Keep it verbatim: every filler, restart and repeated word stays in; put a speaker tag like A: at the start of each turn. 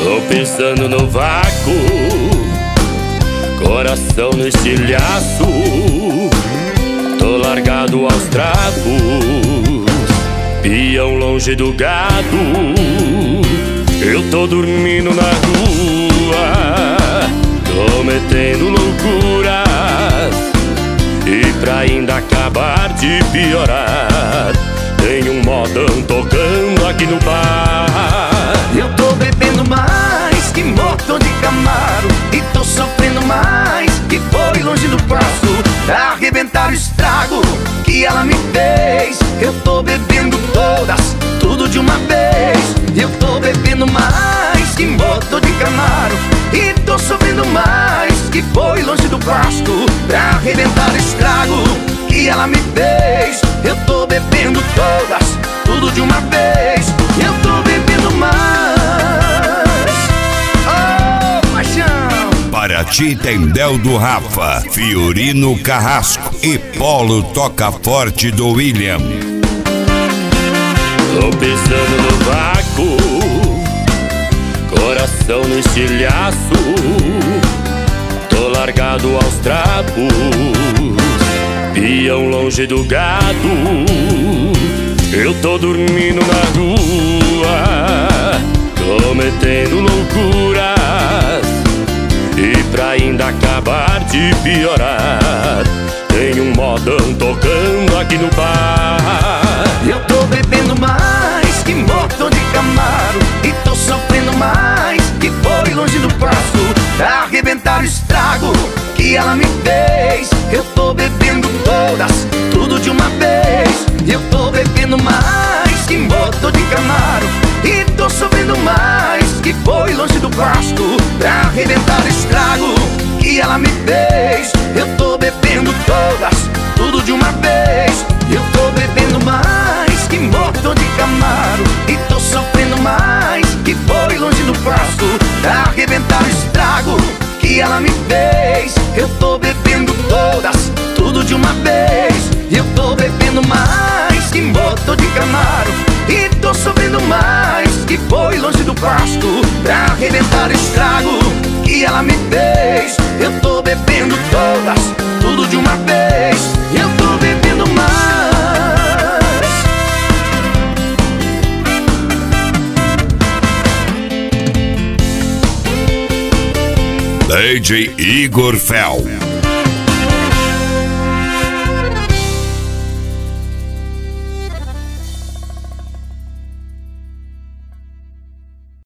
A: Tô pensando no vácuo, coração no estilhaço. Tô largado aos trapos, peão longe do gado. Eu tô dormindo na rua, tô metendo loucuras. E pra ainda acabar de piorar, tem um modão tocando aqui no bar.
B: Eu tô bebendo mais que motor de Camaro, e tô sofrendo mais que foi longe do passo. Pra arrebentar o estrago que ela me fez, eu tô bebendo todas, tudo de uma vez. Eu tô bebendo mais que motor de Camaro, e tô sofrendo mais que foi longe do pasto. Pra arrebentar o estrago que ela me fez, eu tô bebendo todas, tudo de uma vez. Eu tô bebendo mais. Oh, paixão!
C: Paraty tem Del do Rafa, Fiorino Carrasco e Polo Toca Forte do William.
A: Tô pensando no vácuo, coração no estilhaço. Tô largado aos trapos, peão longe do gado. Eu tô dormindo na rua, tô metendo loucuras. E pra ainda acabar de piorar, tem um modão tocando aqui no bar.
B: Eu tô bebendo mais que motor de Camaro, e tô sofrendo mais que foi longe do passo. Pra arrebentar o estrago que ela me fez, eu tô bebendo todas, tudo de uma vez. Eu tô bebendo mais que motor de Camaro, e tô sofrendo mais que foi longe do pasto. Pra arrebentar o estrago que ela me fez, eu tô bebendo todas, tudo de uma vez. Eu tô bebendo mais que motor de Camaro, e tô sofrendo mais que foi longe do pasto. Pra arrebentar o estrago que ela me fez, eu tô bebendo todas, tudo de uma vez. Eu tô bebendo mais que motor de Camaro, e tô sofrendo mais que foi longe do pasto. Pra arrebentar o estrago que ela me fez, eu tô bebendo todas, tudo de uma vez. Eu tô bebendo mais.
C: D J Igor Fel.